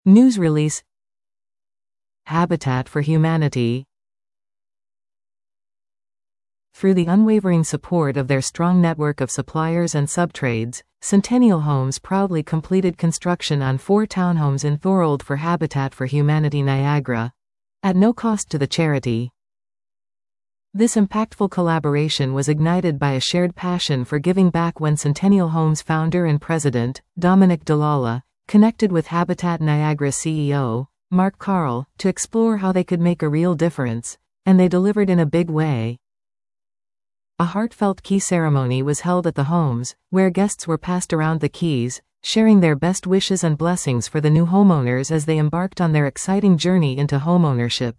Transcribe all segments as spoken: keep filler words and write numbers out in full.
News release. Habitat for Humanity. Through the unwavering support of their strong network of suppliers and subtrades, Centennial Homes proudly completed construction on four townhomes in Thorold for Habitat for Humanity Niagara, at no cost to the charity. This impactful collaboration was ignited by a shared passion for giving back when Centennial Homes founder and president, Dominic Dalala, connected with Habitat Niagara C E O, Mark Carl, to explore how they could make a real difference, and they delivered in a big way. A heartfelt key ceremony was held at the homes, where guests were passed around the keys, sharing their best wishes and blessings for the new homeowners as they embarked on their exciting journey into homeownership.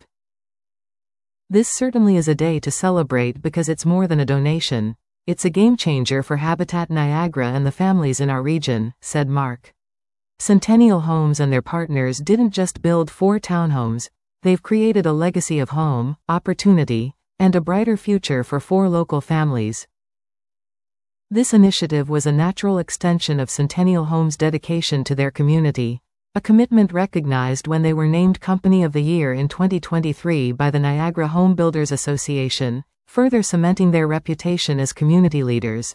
This certainly is a day to celebrate because it's more than a donation. It's a game changer for Habitat Niagara and the families in our region, said Mark. Centennial Homes and their partners didn't just build four townhomes, they've created a legacy of home, opportunity, and a brighter future for four local families. This initiative was a natural extension of Centennial Homes' dedication to their community, a commitment recognized when they were named Company of the Year in twenty twenty-three by the Niagara Home Builders Association, further cementing their reputation as community leaders.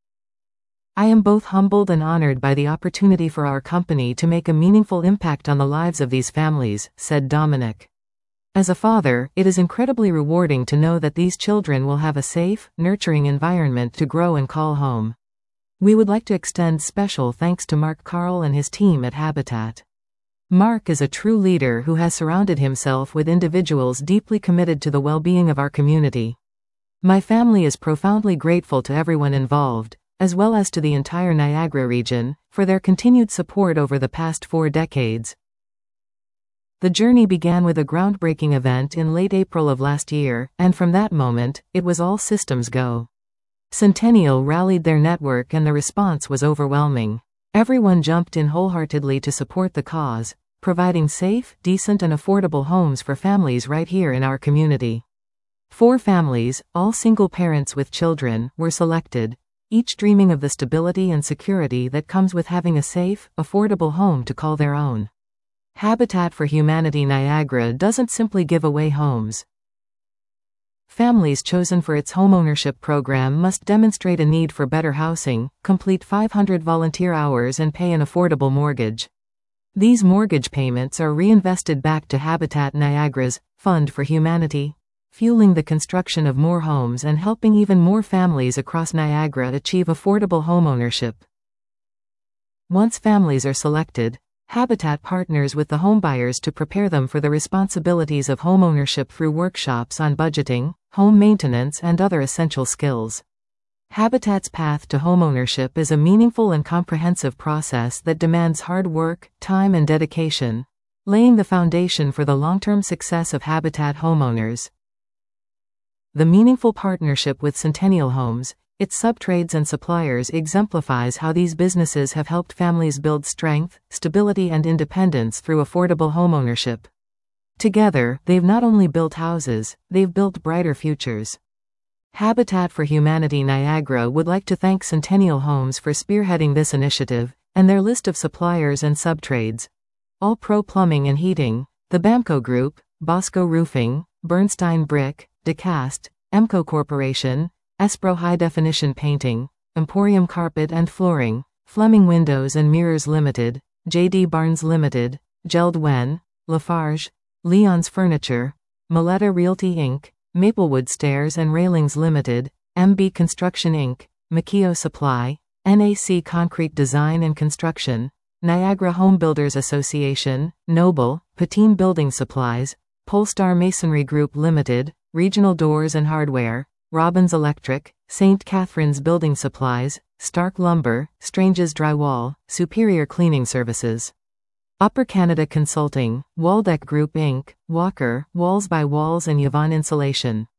I am both humbled and honored by the opportunity for our company to make a meaningful impact on the lives of these families, said Dominic. As a father, it is incredibly rewarding to know that these children will have a safe, nurturing environment to grow and call home. We would like to extend special thanks to Mark Carl and his team at Habitat. Mark is a true leader who has surrounded himself with individuals deeply committed to the well-being of our community. My family is profoundly grateful to everyone involved, as well as to the entire Niagara region, for their continued support over the past four decades. The journey began with a groundbreaking event in late April of last year, and from that moment, it was all systems go. Centennial rallied their network and the response was overwhelming. Everyone jumped in wholeheartedly to support the cause, providing safe, decent and affordable homes for families right here in our community. Four families, all single parents with children, were selected, each dreaming of the stability and security that comes with having a safe, affordable home to call their own. Habitat for Humanity Niagara doesn't simply give away homes. Families chosen for its homeownership program must demonstrate a need for better housing, complete five hundred volunteer hours and pay an affordable mortgage. These mortgage payments are reinvested back to Habitat Niagara's Fund for Humanity, fueling the construction of more homes and helping even more families across Niagara achieve affordable homeownership. Once families are selected, Habitat partners with the homebuyers to prepare them for the responsibilities of homeownership through workshops on budgeting, home maintenance and other essential skills. Habitat's path to homeownership is a meaningful and comprehensive process that demands hard work, time and dedication, laying the foundation for the long-term success of Habitat homeowners. The meaningful partnership with Centennial Homes, its subtrades and suppliers exemplifies how these businesses have helped families build strength, stability and independence through affordable homeownership. Together, they've not only built houses, they've built brighter futures. Habitat for Humanity Niagara would like to thank Centennial Homes for spearheading this initiative, and their list of suppliers and subtrades: All Pro Plumbing and Heating, the Bamco Group, Bosco Roofing, Bernstein Brick, DeCast, Emco Corporation, Espro High Definition Painting, Emporium Carpet and Flooring, Fleming Windows and Mirrors Limited, J D Barnes Limited, Jeld-Wen, Lafarge, Leon's Furniture, Maletta Realty Incorporated, Maplewood Stairs and Railings Limited, M B Construction Incorporated, Makio Supply, N A C Concrete Design and Construction, Niagara Home Builders Association, Noble, Patine Building Supplies, Polestar Masonry Group Limited, Regional Doors and Hardware, Robbins Electric, Saint Catherine's Building Supplies, Stark Lumber, Strange's Drywall, Superior Cleaning Services, Upper Canada Consulting, Waldeck Group Incorporated, Walker, Walls by Walls and Yvonne Insulation.